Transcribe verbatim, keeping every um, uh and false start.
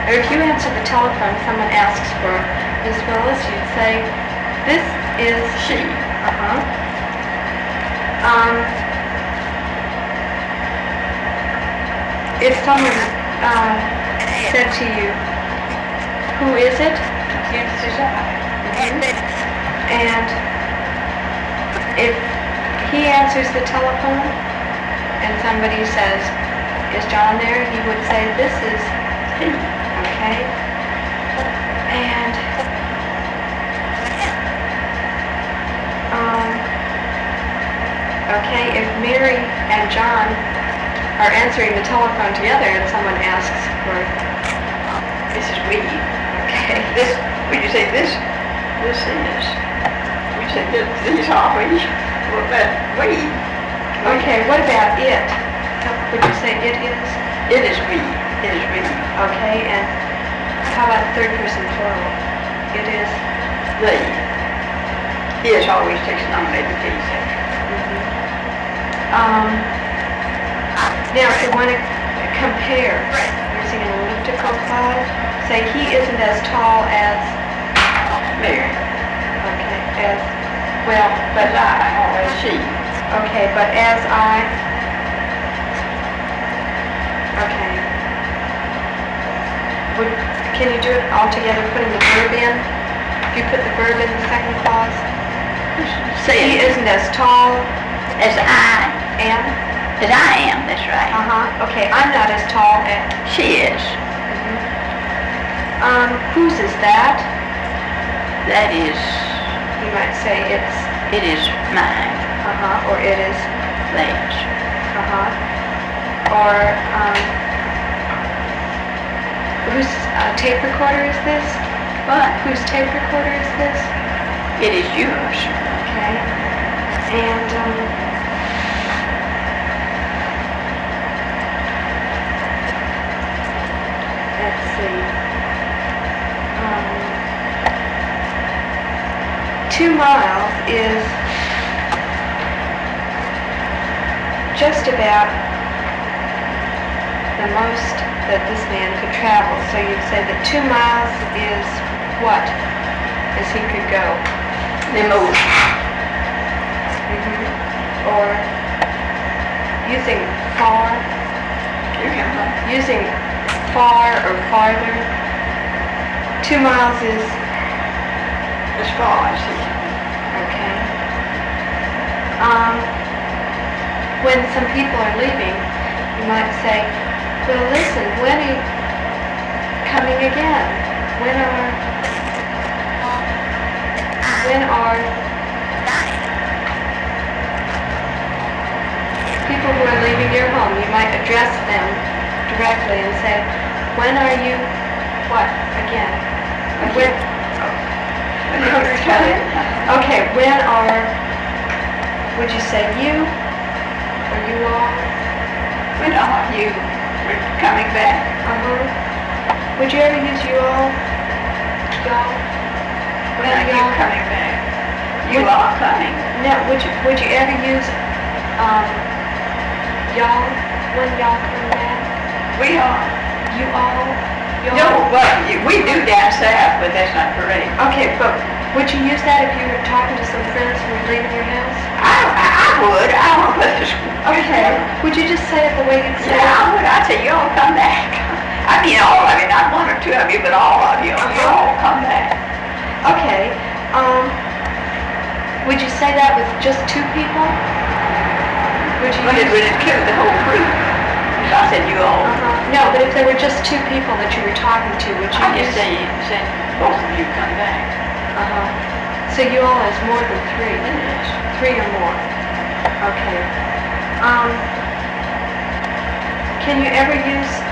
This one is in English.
or if you answer the telephone, someone asks for Miss Willis, you'd say, this is she. Uh-huh. Um, if someone uh, said to you, who is it? Yes, it's I. Mm-hmm. And if he answers the telephone and somebody says, is John there? He would say, this is he. Okay? And um, okay, if Mary and John are answering the telephone together and someone asks for, this is we. okay, This, when you say this, this is. We say this, these are we. What about we? okay, what about it? Would you say it is? It is we. It is we. Okay, and how about third person plural? It is They. Is always takes nominated case. mm-hmm. um, now if you want to compare using an elliptical clause, say he isn't as tall as Mary. okay, as well, But I, or as she. okay, but as I okay. Would can you do it all together putting the verb in? If you put the verb in the second clause? Say He it isn't as tall as I am. as I am. That's right. Uh-huh. Okay, I'm not as tall as... She is. Mm-hmm. Um, whose is that? That is. You might say it's... It is mine. Uh-huh, or it is... Theirs. Uh-huh. Or, um... whose uh, tape recorder is this? What? Whose tape recorder is this? It is yours. Okay. And, um... let's see. Um, two miles is just about the most that this man could travel. So you'd say that two miles is what? As he could go. The most. Mm-hmm. Or using far. You can have. Using far or farther. Two miles is As far as he. okay. Um, when some people are leaving, you might say, well, listen, when are you coming again? When are, when are people who are leaving your home, you might address them directly and say, when are you, what, again? When, When you return. okay, when are, would you say you, or you all? When are you coming back? Uh-huh. Would you ever use you all? Y'all? When are you y'all? coming back? You Would- are coming. No, would you, would you ever use, um, y'all, when y'all come back? We are. You all? Y'all? No, but you- we do down south, but that's not correct. Okay, but would you use that if you were talking to some friends who were leaving your house? I, I, I would. I don't put the school. Okay. Would you just say it the way you'd say Yeah, I it? would. I'd say, you all come back. I mean, all of you, not one or two of you, but all of you. You all come back. Okay. Um, would you say that with just two people? Would you But it use... would include the whole group. So I said, you all. Uh-huh. No, but if there were just two people that you were talking to, would you I use... just say, say, both of you come back. Uh-huh. So you all is more than three. It is. Three or more. Okay. Um, can you ever use